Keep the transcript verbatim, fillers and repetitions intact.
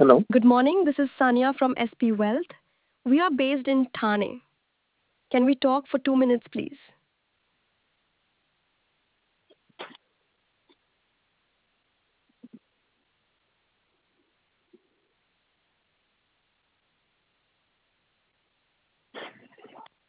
Good morning. This is Sanya from S P Wealth. We are based in Thane. Can we talk for two minutes, please?